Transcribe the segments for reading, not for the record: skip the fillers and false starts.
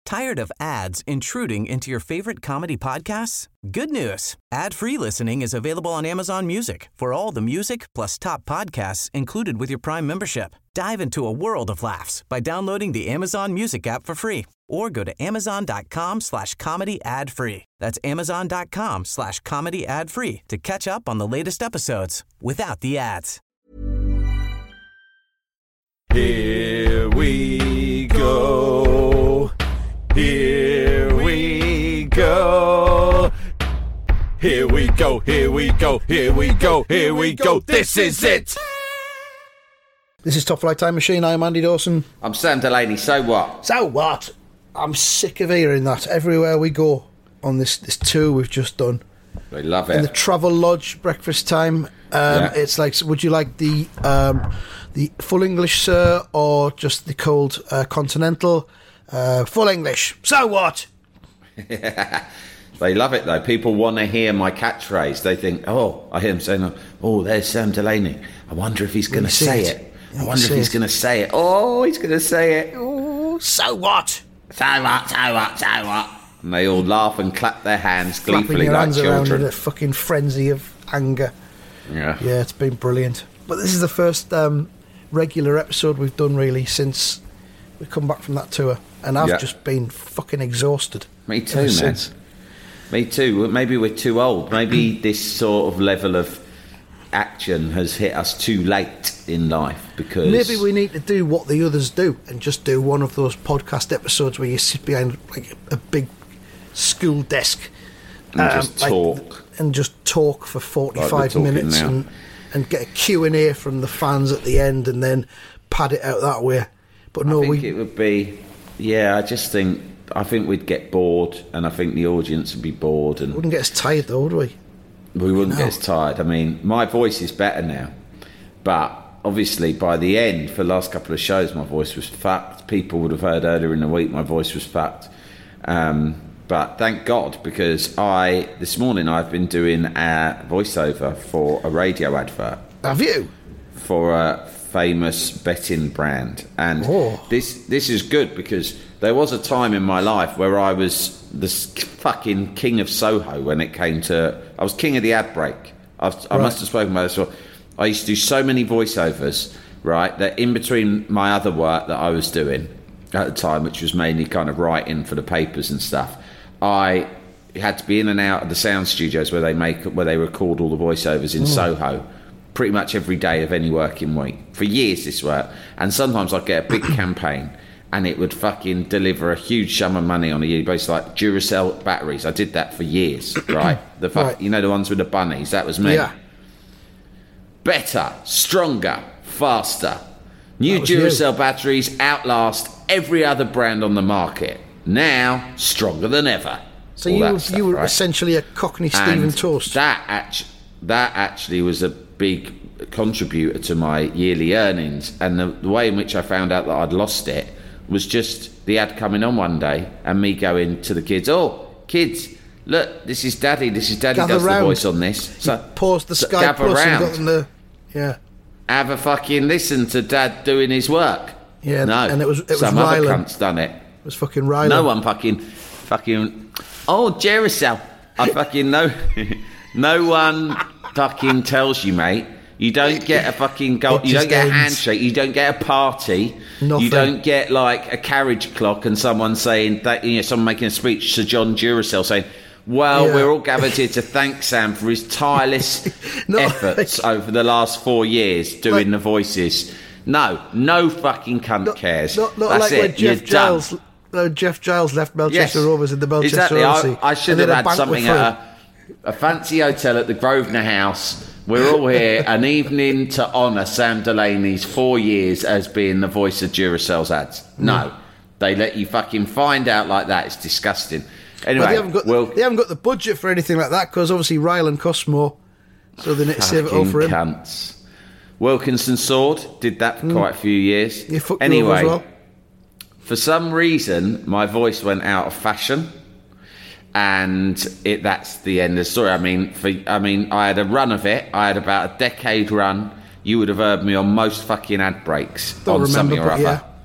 Tired of ads intruding into your favorite comedy podcasts? Good news. Ad-free listening is available on Amazon Music for all the music plus top podcasts included with your Prime membership. Dive into a world of laughs by downloading the Amazon Music app for free or go to amazon.com/comedy ad-free. That's amazon.com/comedy ad-free to catch up on the latest episodes without the ads. Here we go. Here we go. Here we go. Here we go. Here we go. Here we go. This is it. This is Top Flight Time Machine. I'm Andy Dawson. I'm Sam Delaney. So what? So what? I'm sick of hearing that everywhere we go on this tour we've just done. We love it. In the Travel Lodge breakfast time. It's like, would you like the full English, sir, or just the cold continental? Full English. So what? They love it, though. People want to hear my catchphrase. They think, I hear him saying, there's Sam Delaney. I wonder if he's going to say it. I wonder if he's going to say it. Oh, he's going to say it. Oh, so what? So what, so what, so what? And they all laugh and clap their hands gleefully your like hands children. Around in a fucking frenzy of anger. Yeah, it's been brilliant. But this is the first regular episode we've done, really, since we come back from that tour. And I've just been fucking exhausted. Me too, man. Since. Me too. Maybe we're too old. Maybe this sort of level of action has hit us too late in life, because maybe we need to do what the others do and just do one of those podcast episodes where you sit behind like a big school desk and just talk. And just talk for 45 minutes and get a Q&A from the fans at the end and then pad it out that way. But no, it would be... Yeah, I think we'd get bored, and I think the audience would be bored. And wouldn't get us tired, though, would we? We wouldn't get as tired. I mean, my voice is better now, but obviously by the end, for the last couple of shows, my voice was fucked. People would have heard earlier in the week my voice was fucked. But thank God, because this morning I've been doing a voiceover for a radio advert. Have you? For a famous betting brand. And this is good, because there was a time in my life where I was the fucking king of Soho when it came to... I was king of the ad break. I must have spoken about this before. I used to do so many voiceovers, right, that in between my other work that I was doing at the time, which was mainly kind of writing for the papers and stuff, I had to be in and out of the sound studios where they record all the voiceovers in Soho pretty much every day of any working week. For years this worked. And sometimes I'd get a big campaign and it would fucking deliver a huge sum of money on a yearly basis, like Duracell batteries. I did that for years, right? You know, the ones with the bunnies? That was me. Yeah. Better, stronger, faster. New Duracell batteries outlast every other brand on the market. Now, stronger than ever. So you were essentially a Cockney Stephen Toast. That actually was a big contributor to my yearly earnings. And the way in which I found out that I'd lost it was just the ad coming on one day and me going to the kids, kids, look, this is Daddy gather does round. The voice on this. So paused the Sky Plus and got have a fucking listen to Dad doing his work. Yeah, no, and it was some Ryland. Other cunt's done it. It was fucking Ryland. No one fucking Duracell. I fucking know. No one fucking tells you, mate. You don't get a fucking goal. You don't get a handshake. You don't get a party. Nothing. You don't get like a carriage clock and someone saying that, someone making a speech to John Duracell saying, we're all gathered here to thank Sam for his tireless efforts over the last 4 years doing the voices. No fucking cunt cares. Not That's like it. when Jeff Giles left Melchester Rovers in the Melchester Odyssey. I should have had something at a fancy hotel at the Grosvenor House. We're all here, an evening to honour Sam Delaney's 4 years as being the voice of Duracell's ads. No, they let you fucking find out like that. It's disgusting. Anyway, they haven't got the budget for anything like that, because obviously Ryland costs more, so they need to save it all for him. Cunts. Wilkinson Sword did that for quite a few years. Anyway, as well. For some reason, my voice went out of fashion. And that's the end of the story. I mean, I had a run of it. I had about a decade run. You would have heard me on most fucking ad breaks on something or other.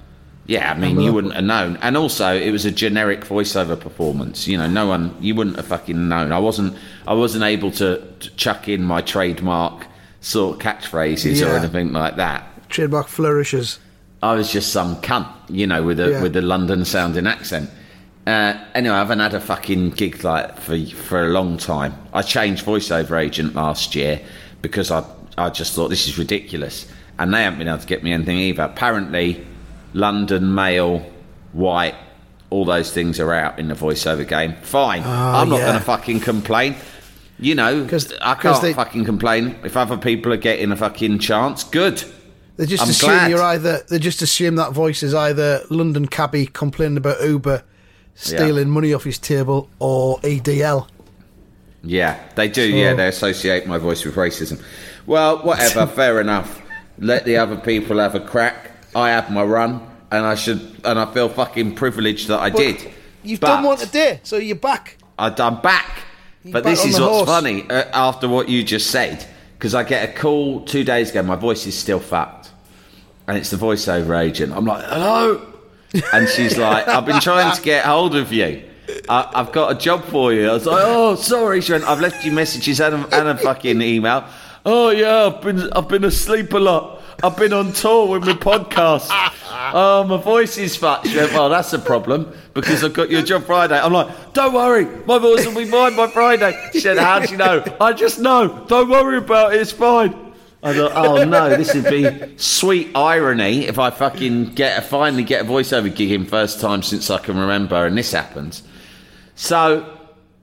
Yeah, I mean, you wouldn't have known. And also, it was a generic voiceover performance. You know, you wouldn't have fucking known. I wasn't able to chuck in my trademark sort of catchphrases or anything like that. Trademark flourishes. I was just some cunt, you know, with a London sounding accent. Anyway, I haven't had a fucking gig like for a long time. I changed voiceover agent last year because I just thought this is ridiculous. And they haven't been able to get me anything either. Apparently, London, Mail, White, all those things are out in the voiceover game. Fine. I'm not going to fucking complain. You know, I can't fucking complain if other people are getting a fucking chance. Good. They just they just assume that voice is either London cabbie complaining about Uber stealing money off his table or EDL. Yeah, they do. So, they associate my voice with racism. Well, whatever. Fair enough. Let the other people have a crack. I had my run, and I feel fucking privileged that I did. You've done one today, so you're back. I'm back. But this is what's funny after what you just said, because I get a call 2 days ago. My voice is still fucked, and it's the voiceover agent. I'm like, hello, and she's like, I've been trying to get hold of you. I've got a job for you. I was like, oh, sorry. She went, I've left you messages and a fucking email. Oh yeah, I've been asleep a lot. I've been on tour with my podcast. Oh, my voice is fucked. She went, well, that's a problem because I've got your job Friday. I'm like, don't worry, my voice will be fine by Friday. She said, how do you know? I just know. Don't worry about it, it's fine. I thought, oh no, this would be sweet irony if I fucking finally get a voiceover gig in first time since I can remember, and this happens. So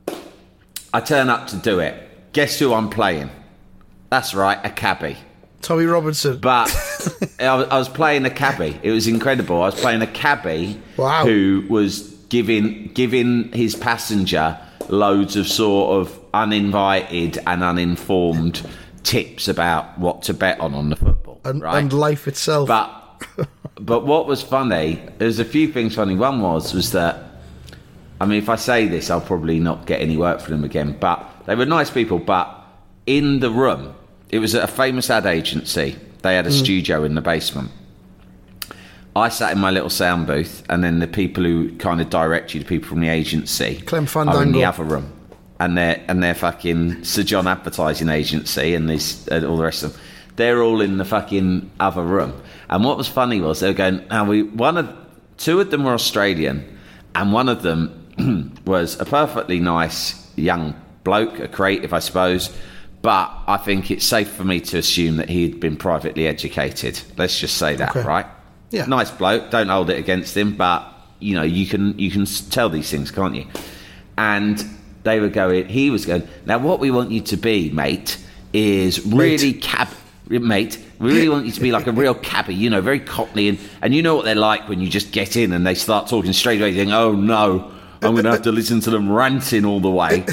I turn up to do it. Guess who I'm playing? That's right, a cabbie. Tommy Robinson. But I was playing a cabbie. It was incredible. I was playing a cabbie who was giving his passenger loads of sort of uninvited and uninformed tips about what to bet on the football. And life itself. But what was funny, there's a few things funny. One was that, I mean, if I say this, I'll probably not get any work for them again. But they were nice people. But in the room, it was at a famous ad agency. They had a studio in the basement. I sat in my little sound booth, and then the people who kind of direct you, the people from the agency, Clem Fandango, are in the other room. And they're fucking Sir John Advertising Agency and all the rest of them. They're all in the fucking other room. And what was funny was they were going, two of them were Australian, and one of them was a perfectly nice young bloke, a creative, I suppose. But I think it's safe for me to assume that he'd been privately educated. Let's just say that, right? Yeah. Nice bloke. Don't hold it against him, but you know you can tell these things, can't you? And he was going, now what we want you to be, mate, is really mate. We really want you to be like a real cabbie, you know, very cockney, and you know what they're like when you just get in and they start talking straight away. You think, oh no, I'm going to have to listen to them ranting all the way.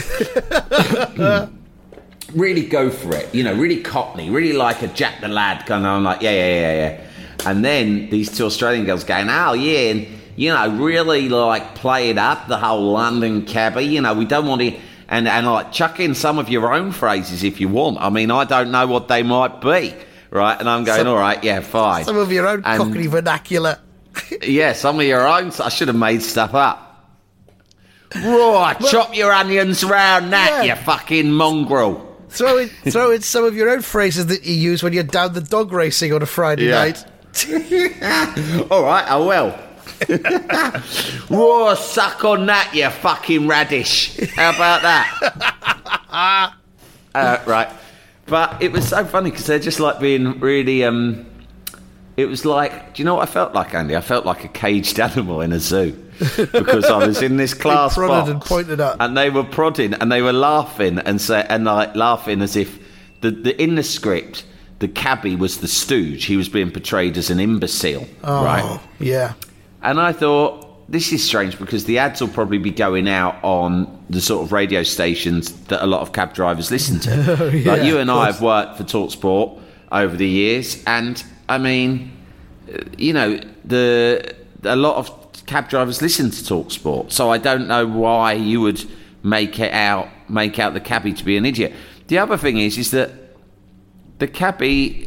Really go for it, you know, really cockney, really like a Jack the Lad kind of. I'm like, yeah. And then these two Australian girls going, oh yeah, and you know, really like play it up, the whole London cabbie, you know, we don't want to, and like chuck in some of your own phrases if you want. I mean, I don't know what they might be, right? And I'm going, all right, yeah, fine. Some of your own cockney vernacular. Yeah, some of your own. I should have made stuff up. Right, chop your onions round that, you fucking mongrel. Throw in some of your own phrases that you use when you're down the dog racing on a Friday night. All right, I will. Whoa, suck on that, you fucking radish. How about that? Right. But it was so funny because they're just like being really... it was like... Do you know what I felt like, Andy? I felt like a caged animal in a zoo. Because I was in this class box and pointed at, and they were prodding and they were laughing and laughing as if in the script the cabbie was the stooge. He was being portrayed as an imbecile, right? Yeah. And I thought, this is strange because the ads will probably be going out on the sort of radio stations that a lot of cab drivers listen to. Like you and I have worked for TalkSport over the years, and I mean, you know, a lot of cab drivers listen to TalkSport, so I don't know why you would make out the cabbie to be an idiot. The other thing is that the cabbie,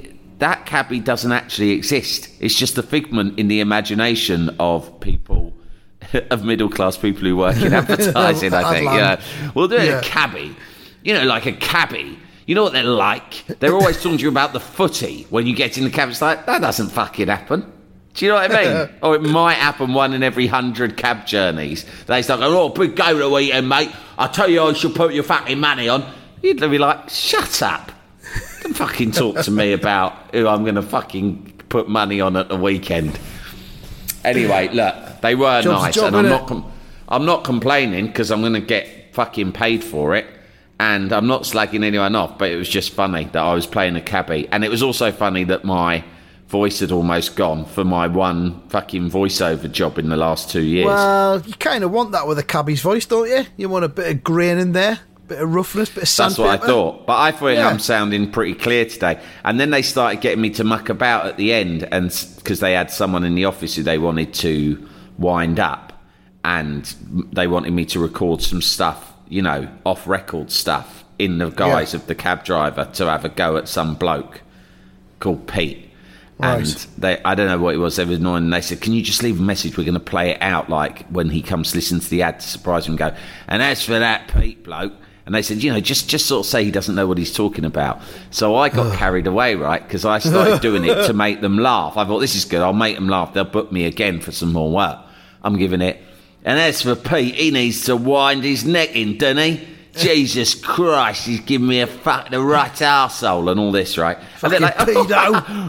that cabbie doesn't actually exist. It's just a figment in the imagination of people, of middle-class people who work in advertising, I think. We'll do a cabbie. Like a cabbie. You know what they're like? They're always talking to you about the footy when you get in the cab. It's like, that doesn't fucking happen. Do you know what I mean? Or it might happen one in every 100 cab journeys. They start going, oh, big go the weekend, mate. I tell you, I should put your fucking money on. You'd be like, shut up. Don't fucking talk to me about who I'm going to fucking put money on at the weekend. Anyway, look, they were nice. And I'm not complaining because I'm going to get fucking paid for it. And I'm not slagging anyone off, but it was just funny that I was playing a cabbie. And it was also funny that my voice had almost gone for my one fucking voiceover job in the last 2 years. Well, you kind of want that with a cabbie's voice, don't you? You want a bit of grain in there, a bit of roughness, a bit of sandpaper. That's what I thought. But I thought I'm sounding pretty clear today. And then they started getting me to muck about at the end, and because they had someone in the office who they wanted to wind up, and they wanted me to record some stuff, off-record stuff in the guise of the cab driver to have a go at some bloke called Pete. Right. And I don't know what it was, they were annoying, and they said, can you just leave a message, we're going to play it out like when he comes to listen to the ad to surprise him and go, and as for that Pete bloke, and they said, just sort of say he doesn't know what he's talking about. So I got carried away, right, because I started doing it to make them laugh. I thought, this is good, I'll make them laugh, they'll book me again for some more work. I'm giving it, and as for Pete, he needs to wind his neck in, doesn't he? Jesus Christ, he's giving me the right arsehole and all this, right? And they're like, pedo.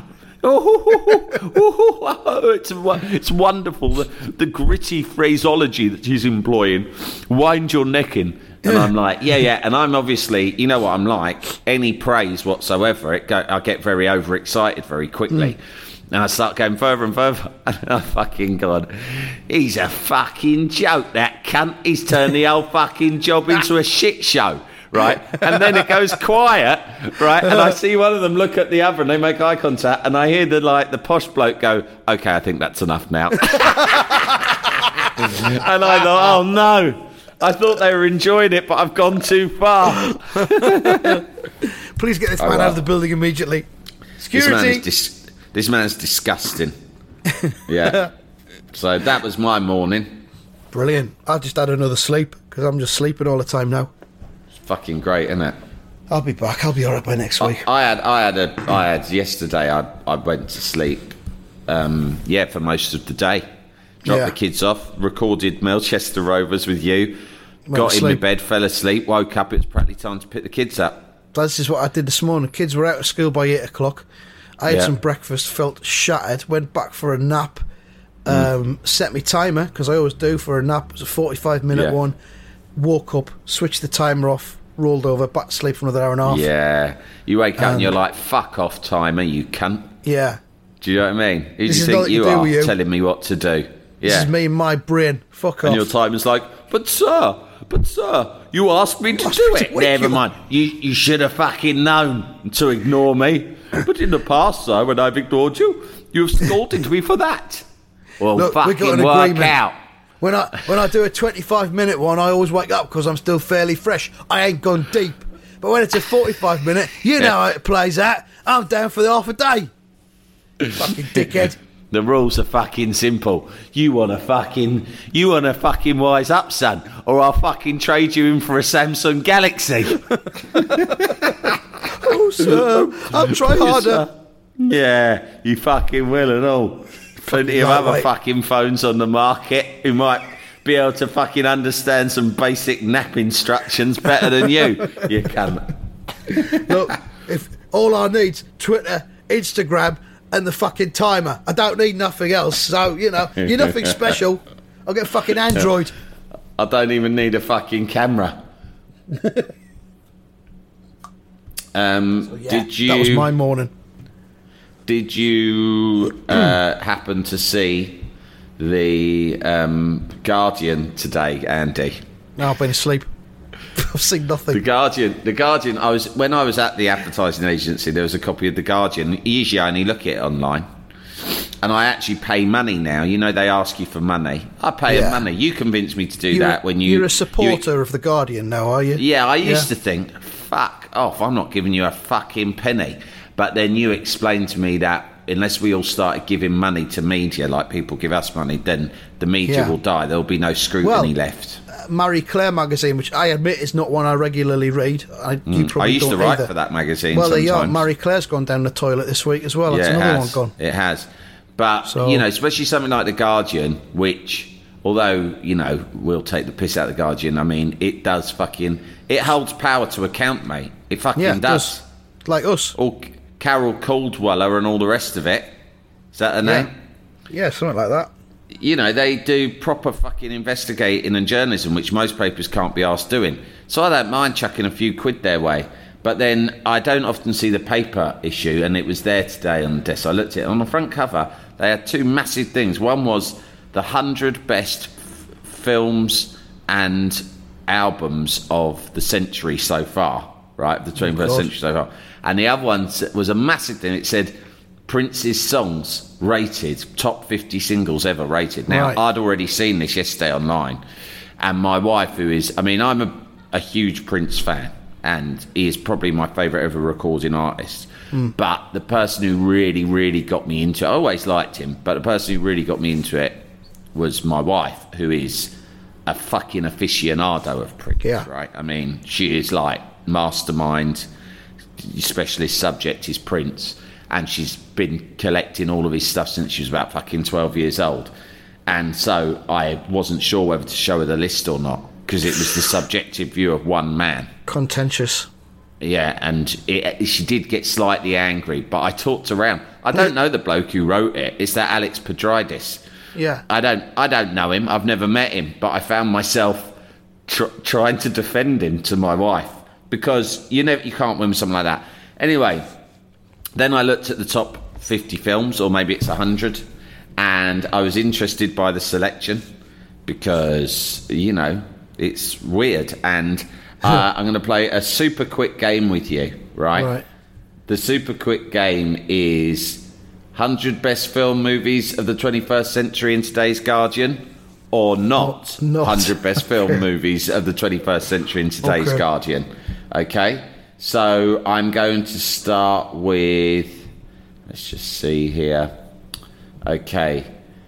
It's wonderful, the gritty phraseology that he's employing. Wind your neck in. And I'm like, yeah. And I'm obviously, you know what I'm like, any praise whatsoever, I get very overexcited very quickly. And I start going further and further. And I fucking God, he's a fucking joke, that cunt. He's turned the whole fucking job into a shit show. Right, and then it goes quiet, right, and I see one of them look at the other, and they make eye contact, and I hear the posh bloke go, "Okay, I think that's enough now." And I thought, "Oh no, I thought they were enjoying it, but I've gone too far." Please get this man out of the building immediately. Security. This man's disgusting. Yeah. So that was my morning. Brilliant. I just had another sleep because I'm just sleeping all the time now. Fucking great, isn't it? I'll be back. I'll be all right by next week. I had yesterday. I went to sleep. For most of the day. Dropped the kids off. Recorded Melchester Rovers with you. Got in my bed. Fell asleep. Woke up. It was practically time to pick the kids up. This is what I did this morning. Kids were out of school by 8 o'clock. I had some breakfast. Felt shattered. Went back for a nap. Set my timer because I always do for a nap. It was a 45-minute one. Woke up, switched the timer off, rolled over, back to sleep for another hour and a half. Yeah. You wake up and you're like, fuck off, timer, you cunt. Yeah. Do you know what I mean? Who do you think you are telling me what to do? This is me and my brain. Fuck off. And your timer's like, but sir, you asked me to do it. Never mind. You should have fucking known to ignore me. But in the past, sir, when I've ignored you, you've scolded me for that. Well, look, fucking work out. When I do a 25-minute one, I always wake up because I'm still fairly fresh. I ain't gone deep. But when it's a 45-minute, you know how it plays out. I'm down for the half a day. Fucking dickhead. The rules are fucking simple. You want to fucking wise up, son, or I'll fucking trade you in for a Samsung Galaxy. Oh, sir, I'll try harder. Sir. Yeah, you fucking will and all. Plenty of other fucking phones on the market who might be able to fucking understand some basic nap instructions better than you. You cunt. Look, if all I need's Twitter, Instagram, and the fucking timer. I don't need nothing else. So, you're nothing special. I'll get a fucking Android. I don't even need a fucking camera. Did you? That was my morning. Did you happen to see the Guardian today, Andy? No, I've been asleep. I've seen nothing. The Guardian. When I was at the advertising agency, there was a copy of the Guardian. Usually, I only look at it online, and I actually pay money now. You know, they ask you for money. I pay them money. You convinced me to do that when you're a supporter of the Guardian now, are you? Yeah, I used to think, fuck off. I'm not giving you a fucking penny. But then you explained to me that unless we all started giving money to media, like people give us money, then the media will die. There'll be no scrutiny left. Marie Claire magazine, which I admit is not one I regularly read. You probably I used to write either. for that magazine. Well, sometimes. There you are. Marie Claire's gone down the toilet this week as well. That's another one gone. It has. But, especially something like The Guardian, which, although, we'll take the piss out of The Guardian, I mean, it does it holds power to account, mate. It fucking does. Like us. Or Carol Caldwell and all the rest of it. Is that her name? Yeah, something like that. They do proper fucking investigating and journalism, which most papers can't be asked doing. So I don't mind chucking a few quid their way. But then I don't often see the paper issue, and it was there today on the desk. I looked at it. On the front cover, they had two massive things. One was the 100 best films and albums of the century so far, right? The 21st century so far. And the other one was a massive thing. It said Prince's songs rated, top 50 singles ever rated. Now, I'd already seen this yesterday online. And my wife, I'm a huge Prince fan. And he is probably my favourite ever recording artist. But the person who really, really got me into it, I always liked him, but the person who really got me into it was my wife, who is a fucking aficionado of Prince, right? I mean, she is like mastermind, specialist subject is Prince, and she's been collecting all of his stuff since she was about fucking 12 years old. And so I wasn't sure whether to show her the list or not, because it was the subjective view of one man. Contentious. Yeah, and she did get slightly angry, but I talked around. I don't know the bloke who wrote it. It's that Alex Pedridis. Yeah. I don't know him. I've never met him, but I found myself trying to defend him to my wife, because you can't win with something like that. Anyway, then I looked at the top 50 films, or maybe it's 100, and I was interested by the selection because, it's weird. And I'm going to play a super quick game with you, right? The super quick game is 100 best film movies of the 21st century in today's Guardian, or not 100 best film movies of the 21st century in today's Guardian. Okay? So I'm going to start with, let's just see here. Okay.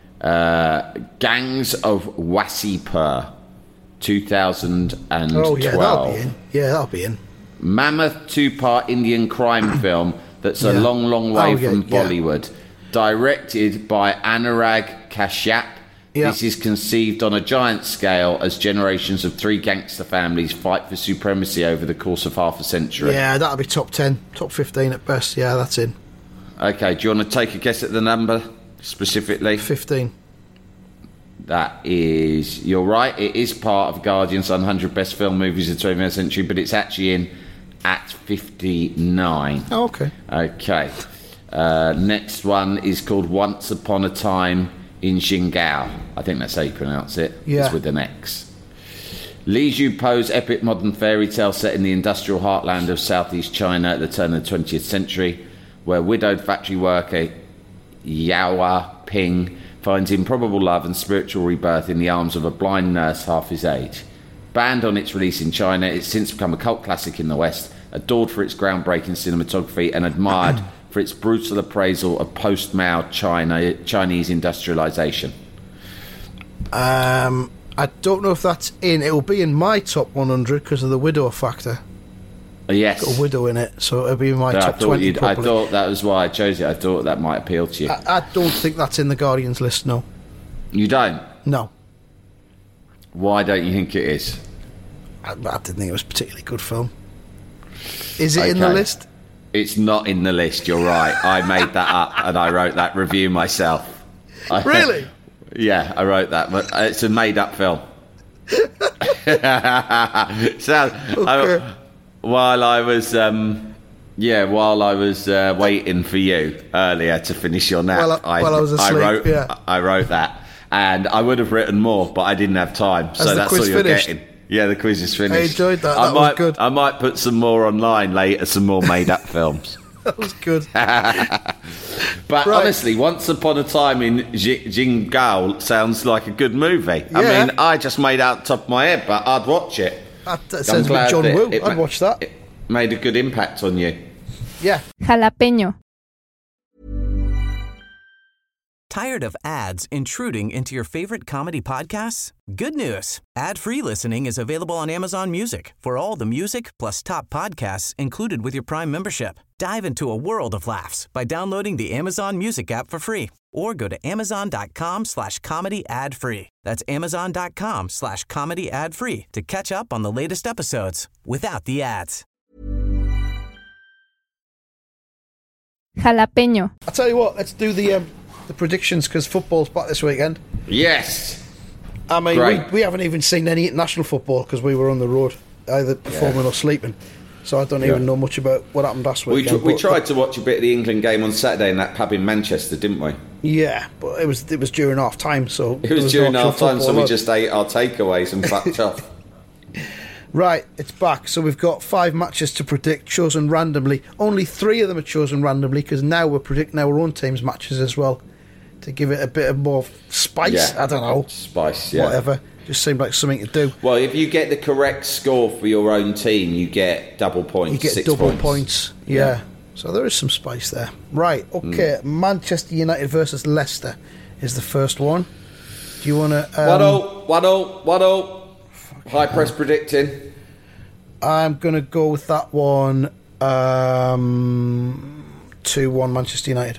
Gangs of Wasseypur, 2012. Oh, yeah, that'll be in. Yeah, that'll be in. Mammoth 2-part Indian crime film that's a long, long way from Bollywood. Directed by Anurag Kashyap. Yeah. This is conceived on a giant scale as generations of 3 gangster families fight for supremacy over the course of half a century. Yeah, that'll be top 10, top 15 at best. Yeah, that's in. Okay, do you want to take a guess at the number specifically? 15. That is, you're right, it is part of Guardian's 100 best film movies of the 21st century, but it's actually in at 59. Oh, okay. Okay. Next one is called Once Upon a Time in Xingao. I think that's how you pronounce it. Yeah. It's with an X. Li Zhu Po's epic modern fairy tale set in the industrial heartland of southeast China at the turn of the 20th century, where widowed factory worker Yaowa Ping finds improbable love and spiritual rebirth in the arms of a blind nurse half his age. Banned on its release in China, it's since become a cult classic in the West, adored for its groundbreaking cinematography and admired for its brutal appraisal of post-Mao Chinese industrialisation. I don't know if that's in. It will be in my top 100 because of the widow factor. Yes. Got a widow in it, so it'll be in my top 20 probably. I thought that was why I chose it. I thought that might appeal to you. I don't think that's in the Guardian's list, no. You don't? No. Why don't you think it is? I didn't think it was a particularly good film. Is it in the list? It's not in the list, you're right. I made that up and I wrote that review myself. Really? Yeah, I wrote that, but it's a made-up film. While I was waiting for you earlier to finish your nap, while I was asleep, I wrote that, and I would have written more, but I didn't have time. So that's all you're getting. Yeah, the quiz is finished. I enjoyed that. That was good. I might put some more online later, some more made-up films. That was good. But honestly, Once Upon a Time in Xingao sounds like a good movie. Yeah. I mean, I just made it out the top of my head, but I'd watch it. That sounds like John Woo. I'd watch that. It made a good impact on you. Yeah. Jalapeño. Tired of ads intruding into your favorite comedy podcasts? Good news. Ad-free listening is available on Amazon Music for all the music plus top podcasts included with your Prime membership. Dive into a world of laughs by downloading the Amazon Music app for free or go to amazon.com/comedy ad-free. That's amazon.com/comedy ad-free to catch up on the latest episodes without the ads. Jalapeño. I'll tell you what, let's do the predictions because football's back this weekend. Yes. I mean, we haven't even seen any international football because we were on the road, either performing or sleeping. So I don't even know much about what happened last weekend. We tried to watch a bit of the England game on Saturday in that pub in Manchester, didn't we? Yeah, but it was during half time, so it was during half time, so we just ate our takeaways and fucked off. Right, it's back. So we've got 5 matches to predict, chosen randomly. Only 3 of them are chosen randomly because now we're predicting our own team's matches as well to give it a bit of more spice. Yeah. I don't know. Spice, yeah. Whatever. Just seemed like something to do. Well, if you get the correct score for your own team, you get double points. You get 6 double points. Yeah. So there is some spice there. Right, okay. Manchester United versus Leicester is the first one. Do you want to... 1-0. High press predicting. I'm going to go with that one 2-1 Manchester United.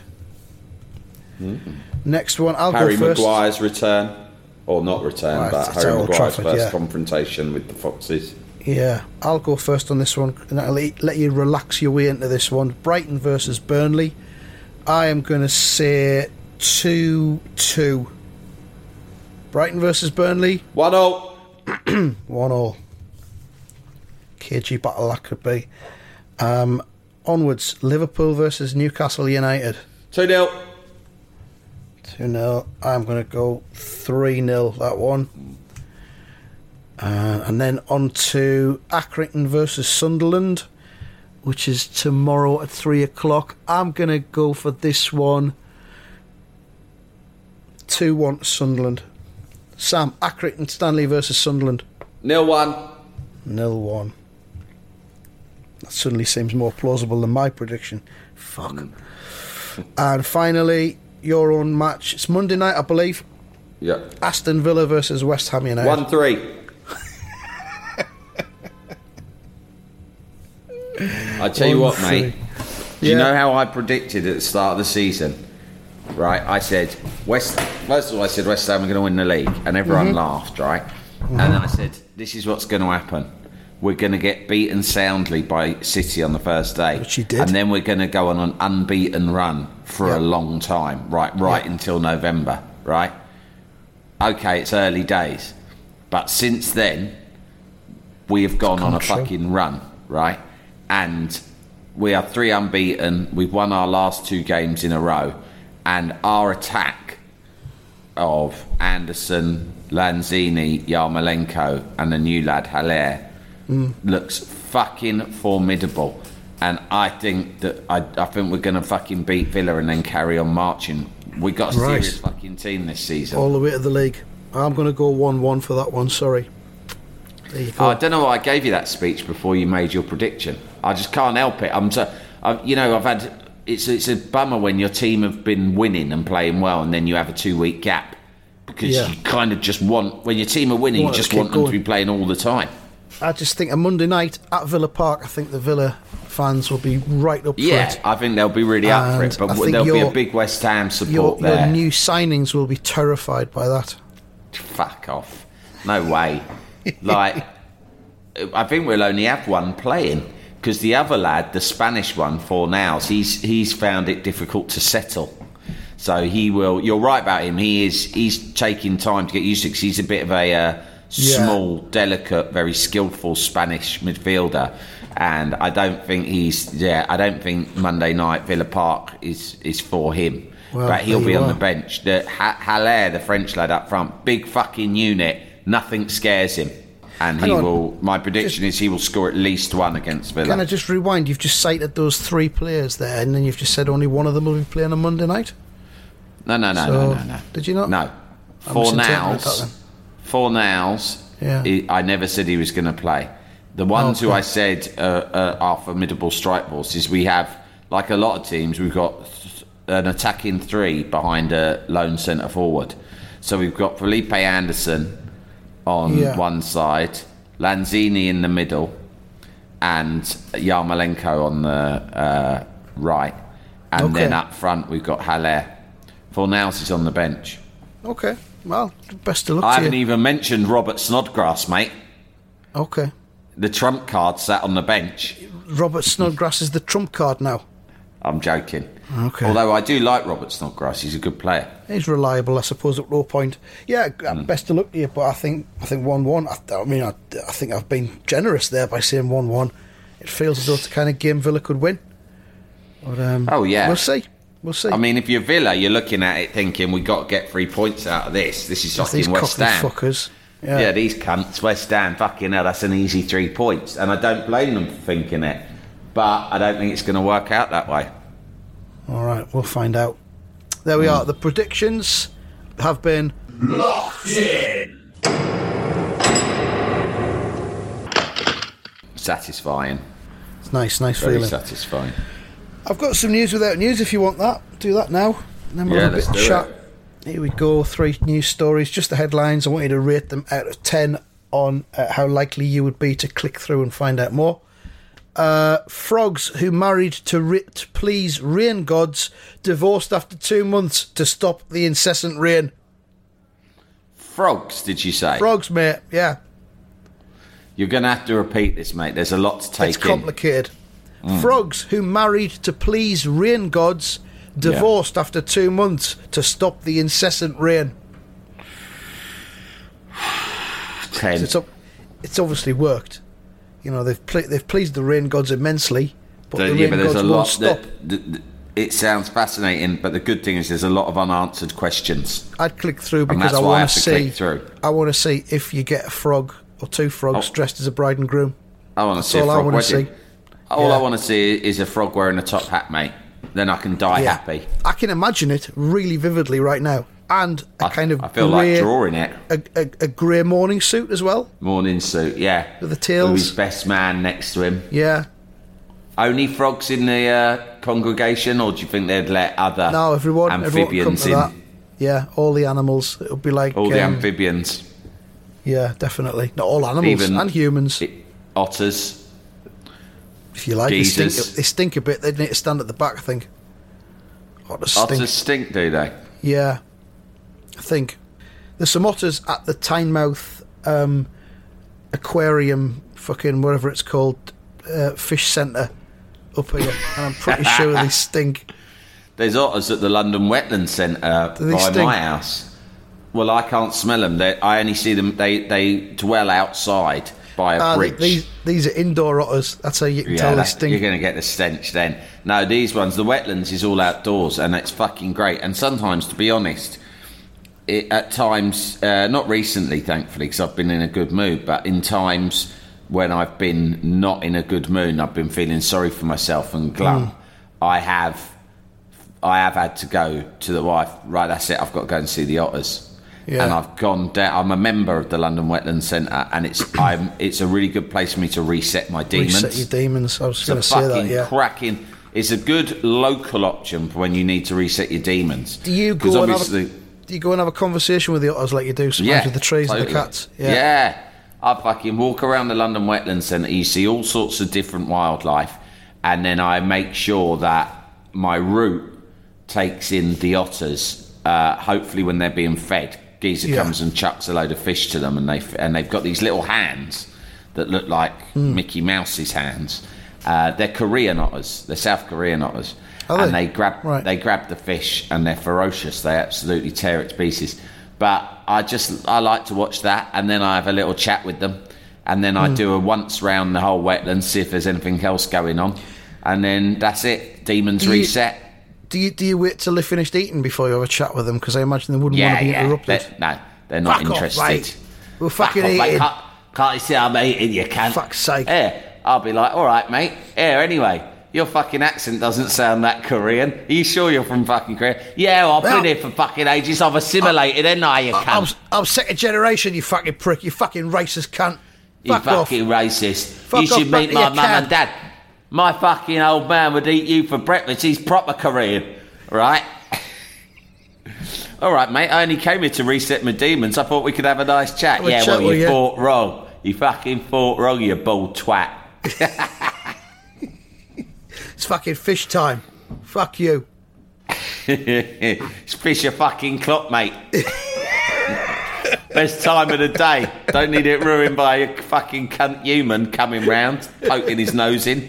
Next one, I'll Harry go first. Maguire's return. Or not return, but Harry Maguire's first confrontation with the Foxes. Yeah, I'll go first on this one, and I'll let you relax your way into this one. Brighton versus Burnley. I am going to say 2-2. Brighton versus Burnley. 1-0. 1-0. KG battle that could be. Onwards, Liverpool versus Newcastle United. 2-0. 2-0. I'm going to go 3-0 that one. And then on to Accrington versus Sunderland, which is tomorrow at 3 o'clock. I'm going to go for this one 2-1 Sunderland. Sam, Accrington Stanley versus Sunderland. 0-1. 0-1. That suddenly seems more plausible than my prediction. Fuck. And finally, your own match. It's Monday night, I believe. Yeah. Aston Villa versus West Ham United. 1-3. I tell you what, mate. Do you know how I predicted at the start of the season? Right, I said First of all, I said West Ham are going to win the league, and everyone laughed. Right, and then I said, "This is what's going to happen. We're going to get beaten soundly by City on the first day, which you did, and then we're going to go on an unbeaten run for a long time. Right until November. Right? Okay, it's early days, but since then we have gone on a fucking run. Right." And we are 3 unbeaten. We've won our last 2 games in a row. And our attack of Anderson, Lanzini, Yarmolenko and the new lad, Haller, looks fucking formidable. And I think that I think we're going to fucking beat Villa and then carry on marching. We got a serious fucking team this season. All the way to the league. I'm going to go 1-1 for that one, sorry. There you go. I don't know why I gave you that speech before you made your prediction. I just can't help it. It's a bummer when your team have been winning and playing well, and then you have a 2-week gap because you kind of just want, when your team are winning, you just want them to be playing all the time. I just think a Monday night at Villa Park, I think the Villa fans will be right up for it. Yeah, I think they'll be really up for it, but there'll be a big West Ham support there. Your new signings will be terrified by that. Fuck off. No way. I think we'll only have one playing. Because the other lad, the Spanish one, Fornals, he's found it difficult to settle. So he will. You're right about him. He's taking time to get used to it because he's a bit of a small, delicate, very skillful Spanish midfielder. And I don't think I don't think Monday night Villa Park is for him. Well, but he'll be on the bench. Haller, the French lad up front, big fucking unit. Nothing scares him. And my prediction is he will score at least 1 against Villa. Can I just rewind? You've just cited those 3 players there, and then you've just said only one of them will be playing on Monday night? No. Did you not? No. Fornals, I never said he was going to play. The ones who I said are formidable strike forces, we have like a lot of teams, we've got an attacking three behind a lone centre forward. So we've got Felipe Anderson on one side, Lanzini in the middle, and Yarmolenko on the right. And then up front, we've got Haller. Fornals is on the bench. Okay, well, best of luck I to haven't you. even mentioned Robert Snodgrass, mate. Okay. The trump card sat on the bench. Robert Snodgrass is the trump card now. I'm joking. Okay. Although I do like Robert Snodgrass, he's a good player. He's reliable, I suppose, at low point. Yeah, best of luck to you, but I think 1-1. I mean, I think I've been generous there by saying 1-1. It feels as though it's the kind of game Villa could win. But, we'll see. We'll see. I mean, if you're Villa, you're looking at it thinking, we've got to get 3 points out of this. This is fucking West Ham. Fuckers. Yeah, these cunts, West Ham, fucking hell, that's an easy 3 points. And I don't blame them for thinking it. But I don't think it's going to work out that way. All right, we'll find out. There we are. The predictions have been locked in. Satisfying. It's nice Very feeling. satisfying. I've got some news without news if you want that. Do that now. And then we'll have a bit of chat. Here we go. 3 news stories, just the headlines. I want you to rate them out of 10 on how likely you would be to click through and find out more. Frogs who married to please rain gods divorced after 2 months to stop the incessant rain. Frogs, did you say? Frogs, mate, yeah. You're going to have to repeat this, mate. There's a lot to take in. It's complicated. Frogs who married to please rain gods divorced after 2 months to stop the incessant rain. 10. It's obviously worked. You know, they've pleased the rain gods immensely, but the rain gods won't stop. It sounds fascinating, but the good thing is there's a lot of unanswered questions. I'd click through because I want to see. I want to see if you get a frog or 2 frogs dressed as a bride and groom. I want to see a frog wedding. All I want to see is a frog wearing a top hat, mate. Then I can die happy. I can imagine it really vividly right now. And I feel like drawing it. A grey morning suit as well. Morning suit, yeah. With the tails. With his best man next to him. Yeah. Only frogs in the congregation, or do you think they'd let other amphibians in? That. Yeah, all the animals. It would be like all the amphibians. Yeah, definitely. Not all animals, even and humans. Otters. If you like, they stink a bit. They need to stand at the back, I think. Otters stink, do they? Yeah, I think. There's some otters at the Tynemouth aquarium, fucking whatever it's called, fish centre up here, and I'm pretty sure they stink. There's otters at the London Wetland Centre by my house. Well, I can't smell them. I only see them. They dwell outside by a bridge. These are indoor otters. That's how you can tell they stink. You're going to get the stench then. No, these ones, the wetlands is all outdoors, and it's fucking great. And sometimes, to be honest, at times, not recently, thankfully, because I've been in a good mood, but in times when I've been not in a good mood, I've been feeling sorry for myself and glum. I have had to go to the wife. Right, that's it. I've got to go and see the otters. Yeah. And I've gone down. I'm a member of the London Wetland Centre, and it's a really good place for me to reset my demons. Reset your demons. I was going to say that. Yeah, cracking. It's a good local option for when you need to reset your demons. Do you go and have a conversation with the otters like you do sometimes with the trees and the cats? Yeah. I fucking walk around the London Wetland Centre. You see all sorts of different wildlife, and then I make sure that my route takes in the otters. Hopefully, when they're being fed. Geezer comes and chucks a load of fish to them, and they've got these little hands that look like Mickey Mouse's hands. They're Korean otters. They're South Korean otters, they grab the fish, and they're ferocious. They absolutely tear it to pieces. But I like to watch that, and then I have a little chat with them, and then I do a once round the whole wetland, see if there's anything else going on, and then that's it. Demons reset. Do you wait till they've finished eating before you have a chat with them? Because I imagine they wouldn't want to be interrupted. They're not interested. Off, right. We're fucking eating. Can't you see I'm eating, you cunt? Fuck's sake. Yeah, I'll be like, all right, mate. Yeah, anyway, your fucking accent doesn't sound that Korean. Are you sure you're from fucking Korea? Yeah, well, I've been here for fucking ages. I've assimilated, haven't I, you cunt? I'm second generation, you fucking prick. You fucking racist cunt. You fucking racist. You should meet my mum and dad. My fucking old man would eat you for breakfast. He's proper Korean, right? All right, mate, I only came here to reset my demons. I thought we could have a nice chat. You fought wrong. You fucking fought wrong, you bald twat. It's fucking fish time. Fuck you. It's fish a fucking clock, mate. Best time of the day. Don't need it ruined by a fucking cunt human coming round, poking his nose in.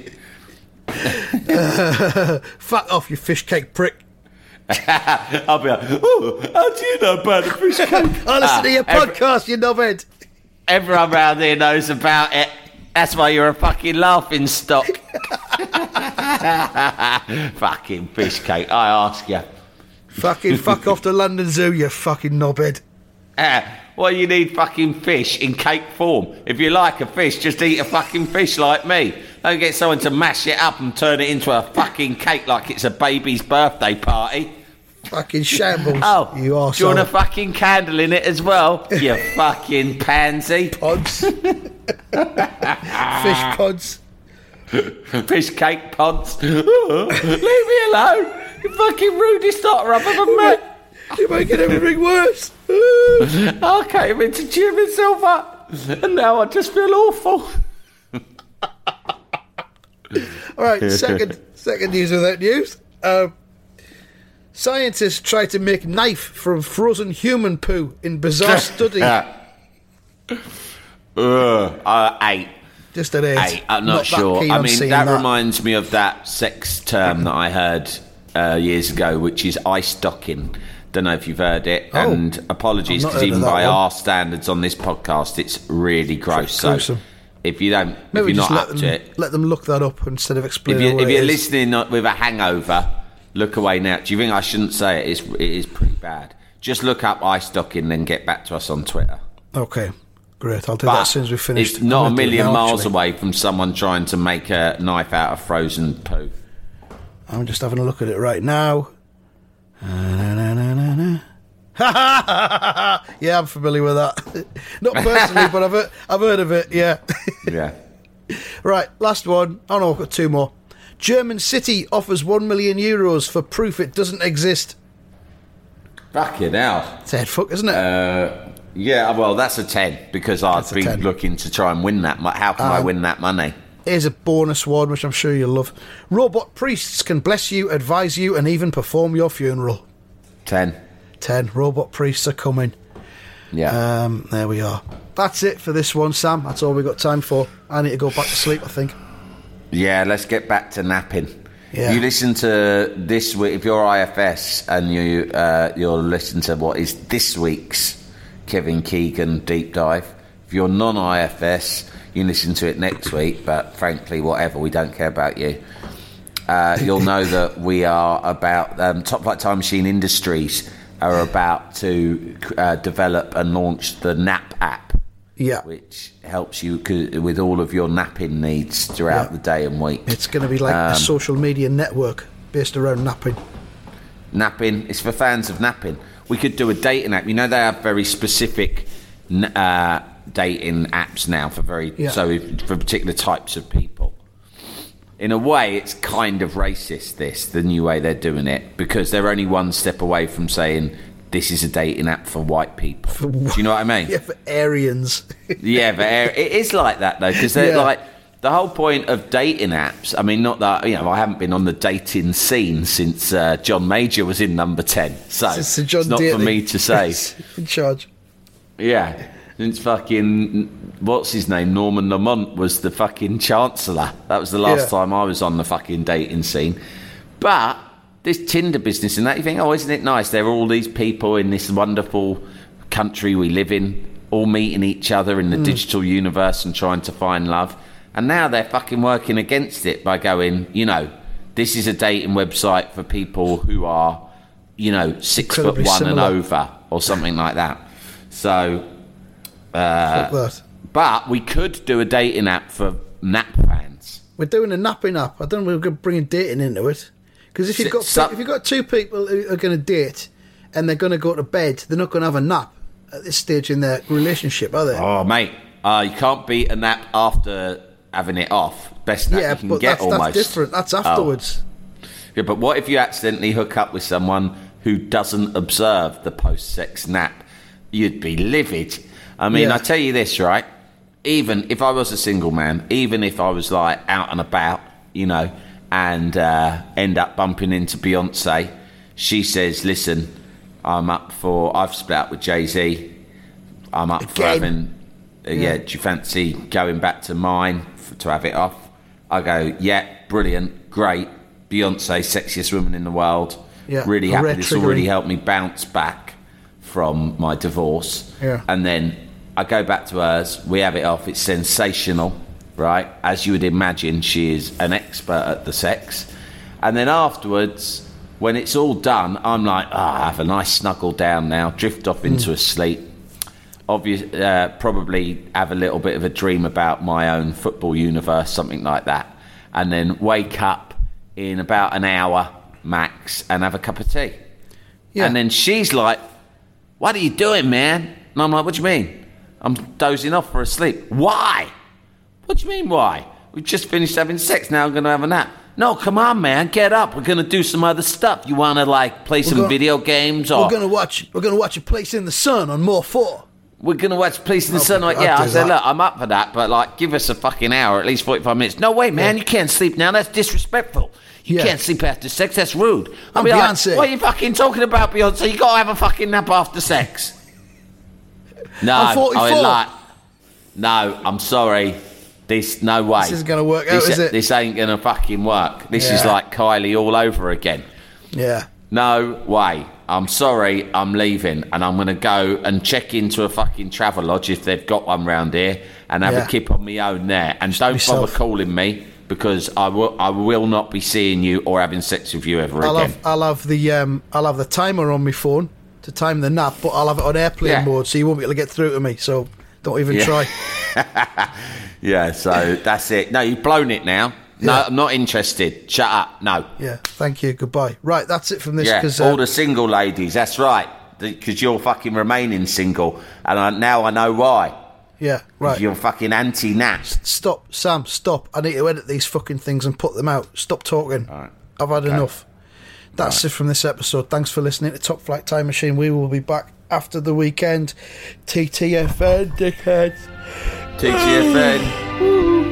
Fuck off, you fish cake prick. I'll be like, oh, how do you know about the fish cake? I listen to your podcast, you knobhead. Everyone around here knows about it. That's why you're a fucking laughing stock. Fucking fish cake, I ask you. Fucking fuck off to London Zoo, you fucking knobhead. Well, you need fucking fish in cake form. If you like a fish, just eat a fucking fish like me. Don't get someone to mash it up and turn it into a fucking cake like it's a baby's birthday party. Fucking shambles. Oh, you arsehole. Do you want a fucking candle in it as well? You fucking pansy. Pods. Fish pods. Fish cake pods. Leave me alone. You fucking rudest otter I've ever met. You're making everything worse. I came in to cheer myself up, and now I just feel awful. All right, second news without news. Scientists try to make knife from frozen human poo in bizarre study. 8. Just an 8. 8. I'm not sure. I mean, that reminds me of that sex term that I heard years ago, which is ice docking. Don't know if you've heard it. Oh, and apologies, because even by our standards on this podcast, it's really gross. So if you don't, if you're not up to it, let them look that up instead of explaining. If you're listening with a hangover, look away now. Do you think I shouldn't say it? It is pretty bad. Just look up ice docking, then get back to us on Twitter. Okay, great. I'll do that as soon as we finish. It's not a million miles away from someone trying to make a knife out of frozen poo. I'm just having a look at it right now. Yeah, I'm familiar with that. Not personally, but I've heard of it. Yeah. Yeah. Right, last one. Oh no, I've got 2 more. German city offers €1 million for proof it doesn't exist. Fucking hell. It's a head fuck, isn't it? Yeah, well, that's a 10 because I've been looking to try and win that. How can I win that money? Here's a bonus one, which I'm sure you'll love. Robot priests can bless you, advise you, and even perform your funeral. 10. Robot priests are coming. Yeah. There we are. That's it for this one, Sam. That's all we got time for. I need to go back to sleep, I think. Yeah, let's get back to napping. Yeah. You listen to this week, if you're IFS and you'll listen to what is this week's Kevin Keegan deep dive. If you're non-IFS, you can listen to it next week, but frankly, whatever, we don't care about you. You'll know that we are about Top Flight Time Machine Industries are about to develop and launch the Nap app. Yeah. Which helps you with all of your napping needs throughout the day and week. It's going to be like a social media network based around napping. Napping. It's for fans of napping. We could do a dating app. You know, they have very specific dating apps now for for particular types of people. In a way, it's kind of racist, the new way they're doing it, because they're only one step away from saying this is a dating app for white people. Do you know what I mean? Yeah, for Aryans. Yeah, but it is like that, though, because they're like, the whole point of dating apps, I mean, not that, I haven't been on the dating scene since John Major was in Number 10, so it's not for me to say. In charge. Yeah. Since fucking, what's his name, Norman Lamont was the fucking Chancellor. That was the last time I was on the fucking dating scene. But this Tinder business and that, you think, oh, isn't it nice? There are all these people in this wonderful country we live in, all meeting each other in the digital universe and trying to find love. And now they're fucking working against it by going, this is a dating website for people who are, 6'1" and over or something like that. So... but we could do a dating app for nap fans. We're doing a napping app. I don't know if we're bringing dating into it, because if you've got 2 people who are going to date and they're going to go to bed, they're not going to have a nap at this stage in their relationship, are they? Oh, mate, you can't beat a nap after having it off. Best nap you can get almost. That's different. That's afterwards. Yeah, but what if you accidentally hook up with someone who doesn't observe the post-sex nap? You'd be livid. I mean, I tell you this, right? Even if I was a single man, even if I was like out and about, you know, and end up bumping into Beyonce, she says, listen, I've split up with Jay-Z. I'm up for having, do you fancy going back to mine to have it off? I go, yeah, brilliant, great. Beyonce, sexiest woman in the world. Yeah, really happy. This will really help me bounce back from my divorce. Yeah. And then I go back to hers. We have it off. It's sensational, right? As you would imagine, she is an expert at the sex. And then afterwards, when it's all done, I'm like, I have a nice snuggle down now, drift off into a sleep. Probably have a little bit of a dream about my own football universe, something like that. And then wake up in about an hour max and have a cup of tea. Yeah. And then she's like, what are you doing, man? And I'm like, what do you mean? I'm dozing off for a sleep. Why? What do you mean, why? We've just finished having sex, now I'm going to have a nap. No, come on, man, get up. We're going to do some other stuff. You want to, like, play some video games? Or We're going to watch A Place in the Sun on More 4. We're going to watch Place in the Sun. Like, I said, look, I'm up for that, but, like, give us a fucking hour, at least 45 minutes. No way, man, you can't sleep now. That's disrespectful. You can't sleep after sex. That's rude. I'm Beyonce. Like, what are you fucking talking about, Beyonce? You got to have a fucking nap after sex. No, I'm 44. No, I'm sorry. No way. This isn't going to work out, is it? This ain't going to fucking work. This is like Kylie all over again. Yeah. No way. I'm sorry, I'm leaving, and I'm going to go and check into a fucking Travelodge if they've got one round here, and have a kip on my own there. And don't bother calling me, because I will not be seeing you or having sex with you ever again. I'll have the timer on my phone to time the nap, but I'll have it on airplane mode, so you won't be able to get through to me. So don't even try. Yeah, so that's it. No, you've blown it now. No, I'm not interested. Shut up. No. Yeah, thank you. Goodbye. Right, that's it from this. Yeah, all the single ladies. That's right. Because you're fucking remaining single, and now I know why. Yeah, right. You're fucking anti-nap. Stop, Sam, stop. I need to edit these fucking things and put them out. Stop talking. All right. I've had enough. That's it from this episode. Thanks for listening to Top Flight Time Machine. We will be back after the weekend. TTFN, dickheads. TTFN.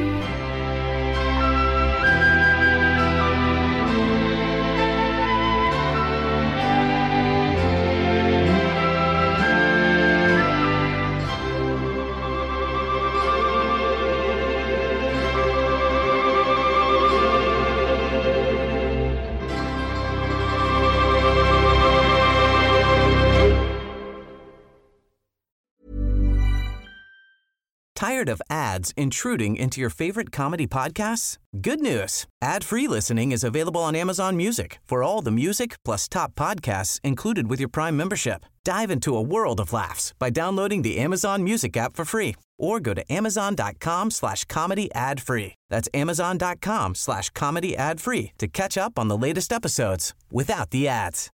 Tired of ads intruding into your favorite comedy podcasts? Good news. Ad-free listening is available on Amazon Music for all the music plus top podcasts included with your Prime membership. Dive into a world of laughs by downloading the Amazon Music app for free or go to amazon.com/comedy ad-free. That's amazon.com/comedy ad-free to catch up on the latest episodes without the ads.